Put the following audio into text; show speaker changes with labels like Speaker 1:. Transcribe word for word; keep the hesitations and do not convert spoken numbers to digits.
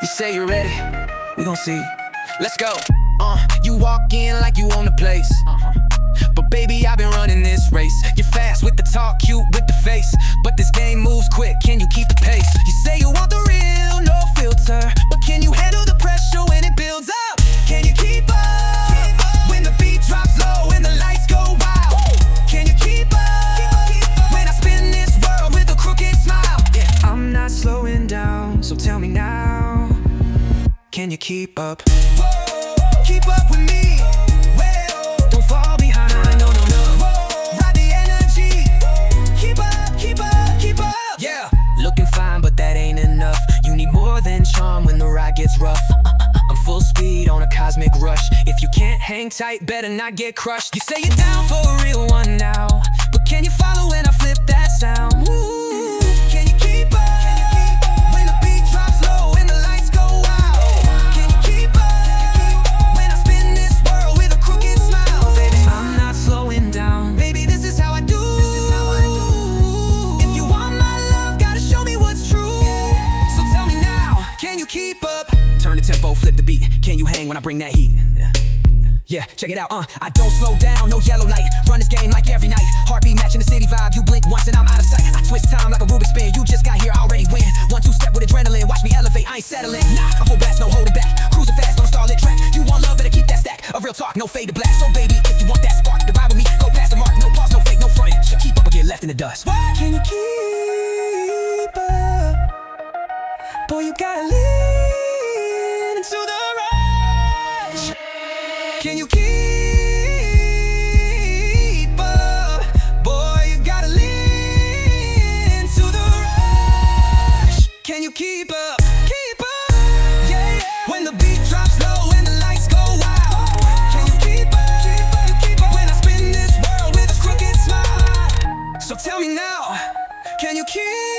Speaker 1: You say you're ready, we gon' see. Let's go. Uh, you walk in like you own the place. uh-huh. But baby, I've been running this race. You're fast with the talk, cute with the face, but this game moves quick, can you keep the pace? You say you want the real, no filter, but can you handle the pressure when it builds up? Can you keep up, keep up when the beat drops low and the lights go wild? Can you keep up, keep up, keep up when I spin this world with a crooked smile? Yeah. I'm not slowing down, so tell me now, can you keep up? Whoa, keep up with me. Well, don't fall behind, no, no, no. Whoa, ride the energy. Keep up, keep up, keep up. Yeah, looking fine, but that ain't enough. You need more than charm when the ride gets rough. I'm full speed on a cosmic rush. If you can't hang tight, better not get crushed. You say you're down for a real one now, but can you follow when I flip that sound? Ooh, can you keep up? When the beat drops low and the lights go wild? Can you keep up when I spin this world with a crooked smile? Baby, I'm not slowing down. Baby, this is how I do. If you want my love, gotta show me what's true. So tell me now, can you keep up? Turn the tempo, flip the beat. Can you hang when I bring that heat? Yeah, check it out, uh I don't slow down, no yellow light. Run this game like every night. Heartbeat matching the city vibe. You blink once and I'm out of sight. I twist time like a Rubik's spin. You just got here, I already win. One, two step with adrenaline. Watch me elevate, I ain't settling. Nah, I'm full blast, no holding back. Cruising fast on a starlit track. You want love, better keep that stack. A real talk, no fade to black. So baby, if you want that spark, the vibe with me, go past the mark. No pause, no fake, no fronting. Keep up or get left in the dust. What? Can you keep up? Boy, you gotta lean into the rush. Can you keep up? Boy, you gotta lean into the rush. Can you keep up? Keep up, yeah, yeah. When the beat drops low and the lights go wild. Can you keep up? Keep up, keep up when I spin this world with a crooked smile? So tell me now, can you keep